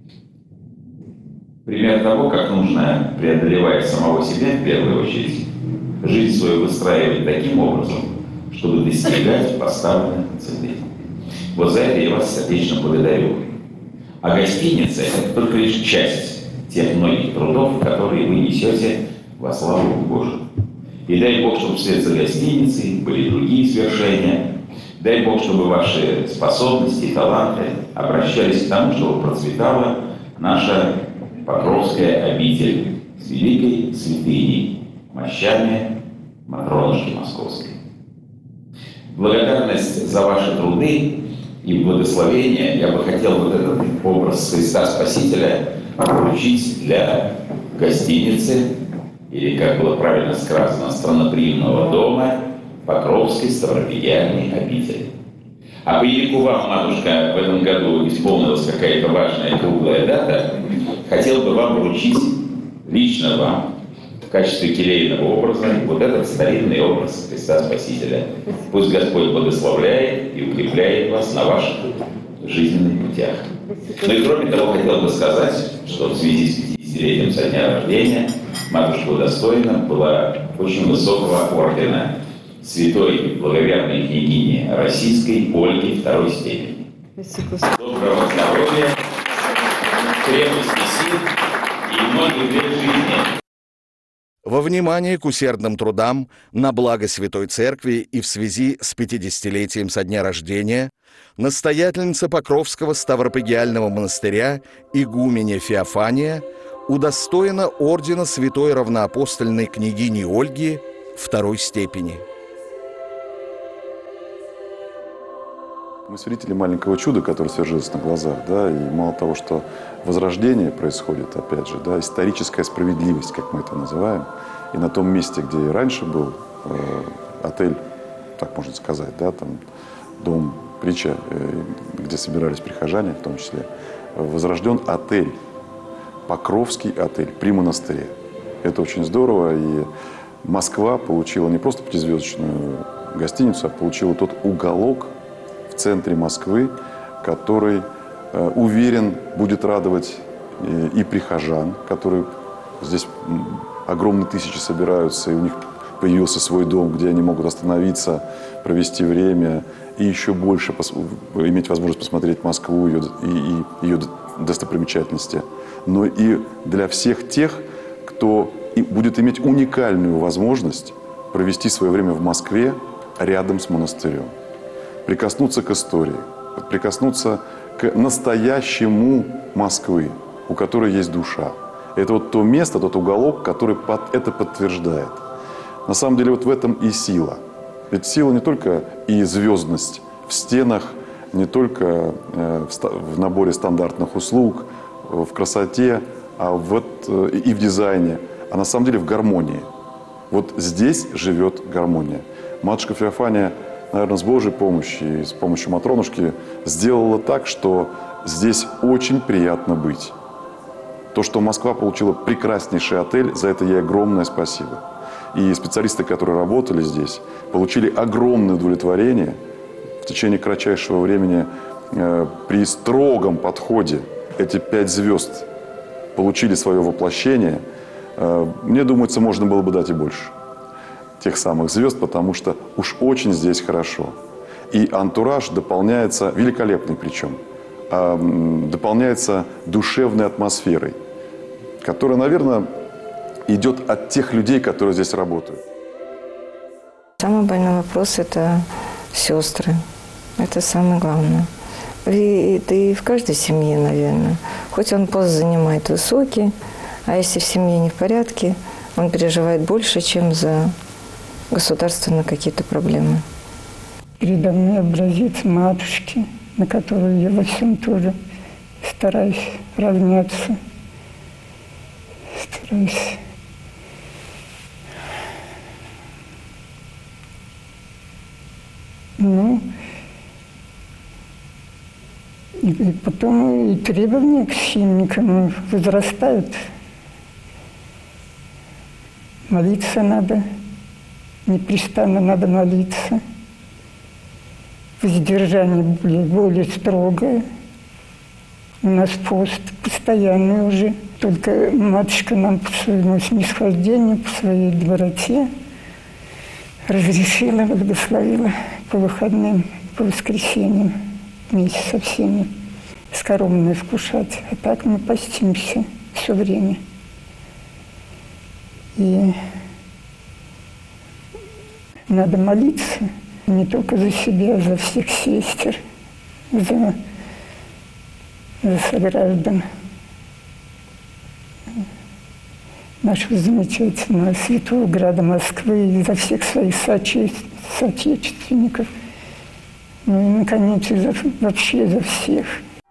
Speaker 17: Пример того, как нужно, преодолевая самого себя в первую очередь, жизнь свою выстраивать таким образом, чтобы достигать поставленных целей. Вот за это я вас сердечно благодарю. А гостиница – это только лишь часть тех многих трудов, которые вы несете во славу Божию. И дай Бог, чтобы вслед за гостиницей были другие свершения. Дай Бог, чтобы ваши способности и таланты обращались к тому, чтобы процветала наша Покровская обитель с великой святыней, мощами Матронушки Московской. Благодарность за ваши труды и благословение я бы хотел вот этот образ Христа Спасителя поручить для гостиницы, или, как было правильно сказано, странноприимного дома Покровской Ставропигиальной обители. А поскольку вам, матушка, в этом году исполнилась какая-то важная круглая дата, хотел бы вам вручить, лично вам, в качестве келейного образа, вот этот старинный образ Христа Спасителя. Пусть Господь благословляет и укрепляет вас на ваших жизненных путях. Ну и кроме того, хотел бы сказать, что в связи с 50-летием со дня рождения матушка удостоена была очень высокого ордена святой благоверной княгини Российской Ольги второй степени. Доброго здоровья, крепости сил и многих лет жизни.
Speaker 1: Во внимание к усердным трудам на благо Святой Церкви и в связи с 50-летием со дня рождения настоятельница Покровского Ставропигиального монастыря игуменя Феофания удостоена ордена Святой Равноапостольной княгини Ольги второй степени.
Speaker 18: Мы свидетели маленького чуда, которое свершилось на глазах, да, и мало того, что возрождение происходит, опять же, да, историческая справедливость, как мы это называем, и на том месте, где и раньше был отель, так можно сказать, да, там дом притча, где собирались прихожане, в том числе, возрожден отель, Покровский отель при монастыре. Это очень здорово, и Москва получила не просто пятизвездочную гостиницу, а получила тот уголок в центре Москвы, который, уверен, будет радовать и прихожан, которые здесь огромные тысячи собираются, и у них появился свой дом, где они могут остановиться, провести время и еще больше иметь возможность посмотреть Москву и ее достопримечательности. Но и для всех тех, кто будет иметь уникальную возможность провести свое время в Москве рядом с монастырем. Прикоснуться к истории, прикоснуться к настоящему Москвы, у которой есть душа. Это вот то место, тот уголок, который это подтверждает. На самом деле вот в этом и сила. Ведь сила не только и звездность в стенах, не только в наборе стандартных услуг, в красоте, а и в дизайне, а на самом деле в гармонии. Вот здесь живет гармония. Матушка Феофания, наверное, с Божьей помощью и с помощью Матронушки сделала так, что здесь очень приятно быть. То, что Москва получила прекраснейший отель, за это ей огромное спасибо. И специалисты, которые работали здесь, получили огромное удовлетворение в течение кратчайшего времени при строгом подходе. Эти 5 звезд получили свое воплощение. Мне думается, можно было бы дать и больше тех самых звезд, потому что уж очень здесь хорошо. И антураж дополняется, великолепный причем, дополняется душевной атмосферой, которая, наверное, идет от тех людей, которые здесь работают.
Speaker 3: Самый больной вопрос – это сестры. Это самое главное. И в каждой семье, наверное. Хоть он пост занимает высокий, а если в семье не в порядке, он переживает больше, чем за государственные какие-то проблемы.
Speaker 19: Передо мной образец матушки, на которую я во всем тоже стараюсь равняться. Стараюсь. Ну, и потом и требования к священникам возрастают. Молиться надо, непрестанно надо молиться. Воздержание более строгое. У нас пост постоянный уже. Только матушка нам по своему снисхождению, по своей доброте разрешила, благословила по выходным, по воскресеньям вместе со всеми скоромное вкушать. А так мы постимся все время. И надо молиться не только за себя, а за всех сестер, за сограждан нашего замечательного святого града Москвы и за всех своих соотечественников. Ну и, наконец, вообще за всех.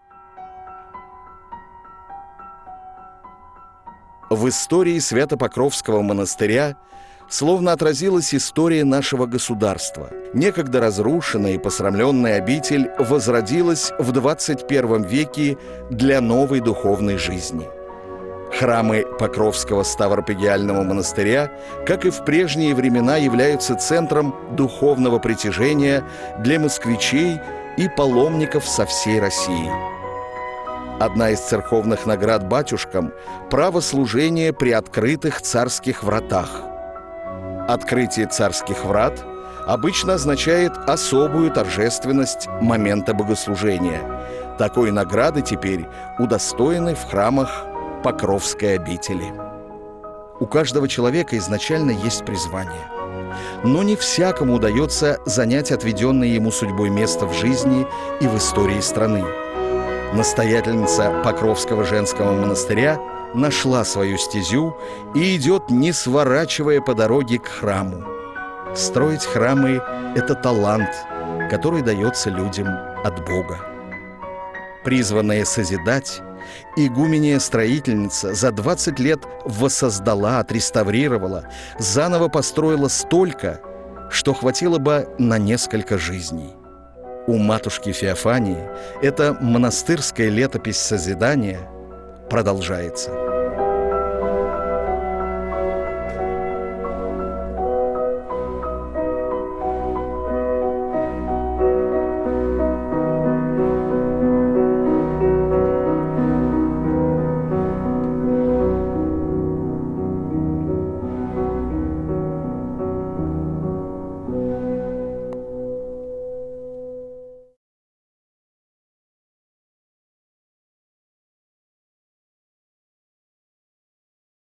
Speaker 1: В истории Свято-Покровского монастыря словно отразилась история нашего государства. Некогда разрушенная и посрамленная обитель возродилась в 21 веке для новой духовной жизни. Храмы Покровского Ставропигиального монастыря, как и в прежние времена, являются центром духовного притяжения для москвичей и паломников со всей России. Одна из церковных наград батюшкам – право служения при открытых царских вратах. Открытие царских врат обычно означает особую торжественность момента богослужения. Такой награды теперь удостоены в храмах Покровской обители. У каждого человека изначально есть призвание. Но не всякому удается занять отведенное ему судьбой место в жизни и в истории страны. Настоятельница Покровского женского монастыря нашла свою стезю и идет, не сворачивая по дороге к храму. Строить храмы – это талант, который дается людям от Бога. Призванная созидать, игуменья-строительница за 20 лет воссоздала, отреставрировала, заново построила столько, что хватило бы на несколько жизней. У матушки Феофании эта монастырская летопись созидания продолжается.